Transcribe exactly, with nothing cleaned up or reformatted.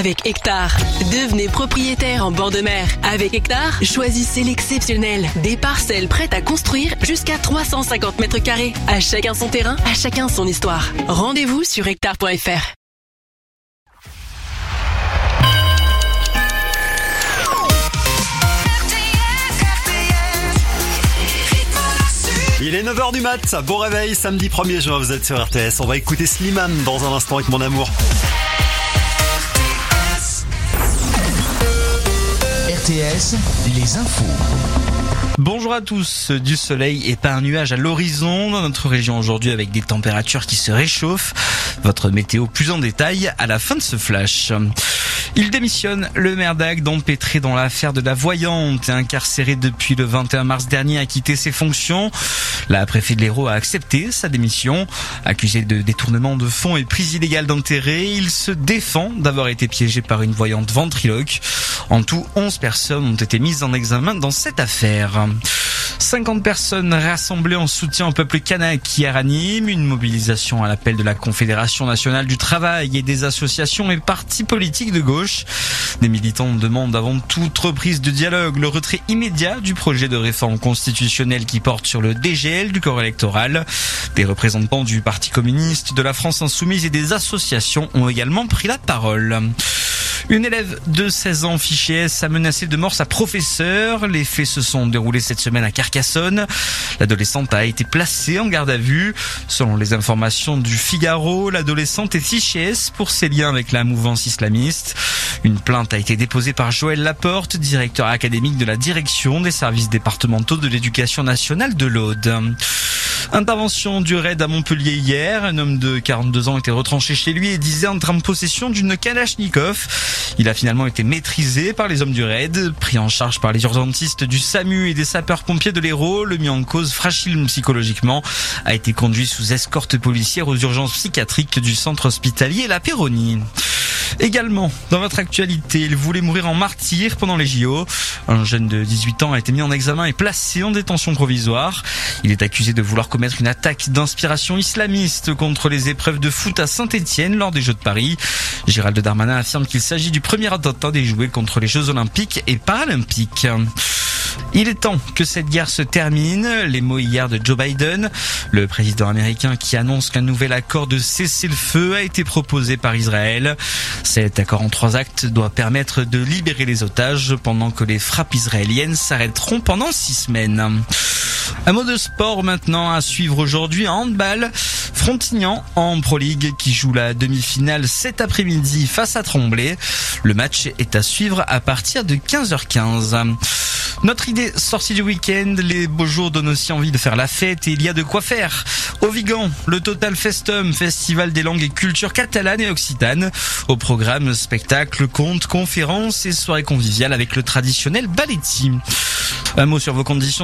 avec Hectare. Devenez propriétaire en bord de mer. Avec Hectare, choisissez l'exceptionnel. Des parcelles prêtes à construire jusqu'à trois cent cinquante mètres carrés. À chacun son terrain, à chacun son histoire. Rendez-vous sur hectare point f r. Il est neuf heures du mat, bon réveil, samedi premier juin, vous êtes sur R T S. On va écouter Slimane dans un instant avec Mon Amour. R T S, les infos. Bonjour à tous, du soleil et pas un nuage à l'horizon dans notre région aujourd'hui avec des températures qui se réchauffent. Votre météo plus en détail à la fin de ce flash. Il démissionne, le maire d'Agde empêtré dans l'affaire de la voyante et incarcéré depuis le vingt et un mars dernier a quitté ses fonctions. La préfète de l'Hérault a accepté sa démission. Accusé de détournement de fonds et prise illégale d'intérêt, il se défend d'avoir été piégé par une voyante ventriloque. En tout, onze personnes ont été mises en examen dans cette affaire. cinquante personnes rassemblées en soutien au peuple kanak hier à Nîmes. Une mobilisation à l'appel de la Confédération nationale du travail et des associations et partis politiques de gauche. Des militants demandent avant toute reprise de dialogue le retrait immédiat du projet de réforme constitutionnelle qui porte sur le dégel du corps électoral. Des représentants du Parti communiste, de la France insoumise et des associations ont également pris la parole. Une élève de seize ans fichée S a menacé de mort sa professeure. Les faits se sont déroulés cette semaine à Carcassonne. L'adolescente a été placée en garde à vue. Selon les informations du Figaro, l'adolescente est fichée S pour ses liens avec la mouvance islamiste. Une plainte a été déposée par Joël Laporte, directeur académique de la direction des services départementaux de l'éducation nationale de l'Aude. Intervention du raid à Montpellier hier. Un homme de quarante-deux ans était retranché chez lui et disait être en possession d'une Kalachnikov. Il a finalement été maîtrisé par les hommes du raid, pris en charge par les urgentistes du SAMU et des sapeurs-pompiers de l'Hérault. Le mis en cause, fragile psychologiquement, a été conduit sous escorte policière aux urgences psychiatriques du centre hospitalier La Péronie. Également, dans votre actualité, il voulait mourir en martyr pendant les J O. Un jeune de dix-huit ans a été mis en examen et placé en détention provisoire. Il est accusé de vouloir commettre une attaque d'inspiration islamiste contre les épreuves de foot à Saint-Étienne lors des Jeux de Paris. Gérald Darmanin affirme qu'il s'agit du premier attentat déjoué contre les Jeux Olympiques et Paralympiques. Il est temps que cette guerre se termine. Les mots hier de Joe Biden, le président américain qui annonce qu'un nouvel accord de cessez-le-feu a été proposé par Israël. Cet accord en trois actes doit permettre de libérer les otages pendant que les frappes israéliennes s'arrêteront pendant six semaines. Un mot de sport maintenant à suivre aujourd'hui en handball. Frontignan en Pro League qui joue la demi-finale cet après-midi face à Tremblay. Le match est à suivre à partir de quinze heures quinze. Notre idée sortie du week-end, les beaux jours donnent aussi envie de faire la fête et il y a de quoi faire. Au Vigan, le Total Festum, festival des langues et cultures catalanes et occitanes. Au programme, spectacles, contes, conférences et soirées conviviales avec le traditionnel balletti. Un mot sur vos conditions